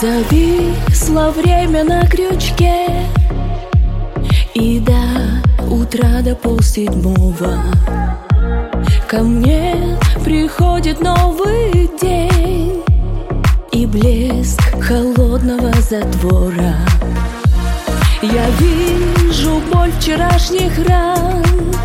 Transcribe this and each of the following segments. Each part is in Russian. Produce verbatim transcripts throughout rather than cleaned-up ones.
Зависло время на крючке, и до утра, до полседьмого ко мне приходит новый день и блеск холодного затвора. Я вижу боль вчерашних ран,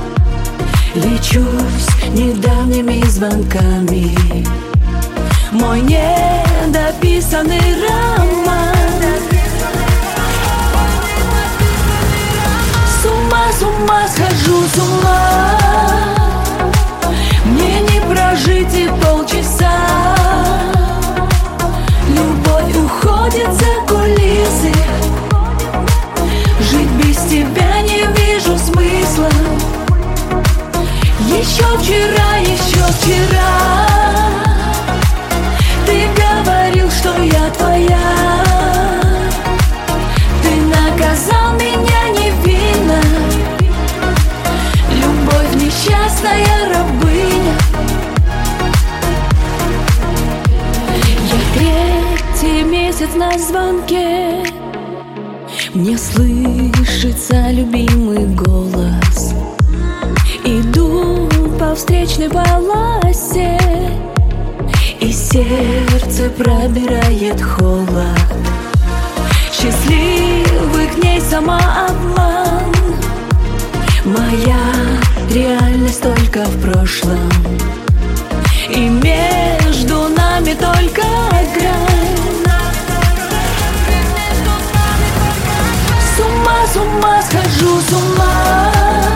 лечусь недавними звонками. Мой недописанный роман. С ума, с ума схожу, с ума. Мне не прожить и полчаса. Любовь уходит за кулисы. Жить без тебя не вижу смысла. Еще вчера, еще вчера ты говорил, что я твоя. Ты наказал меня невинно. Любовь несчастная рабыня. Я третий месяц на звонке. Мне слышится любимый голос. Иду по встречной полосе, и сердце пробирает холод. Счастливый к ней самообман. Моя реальность только в прошлом, и между нами только грань. С ума, с ума схожу, с ума.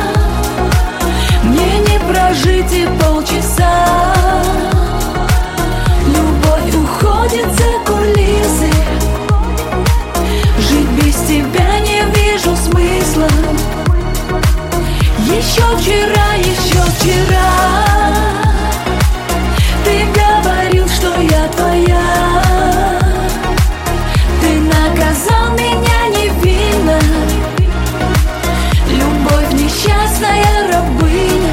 Мне не прожить и полчаса. Любовь уходит за кулисы. Жить без тебя не вижу смысла. Еще вчера, еще вчера ты говорил, что я твоя. Ты наказал меня невинно. Любовь несчастная рабыня.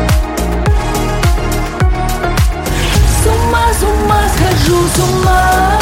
С ума схожу, с ума.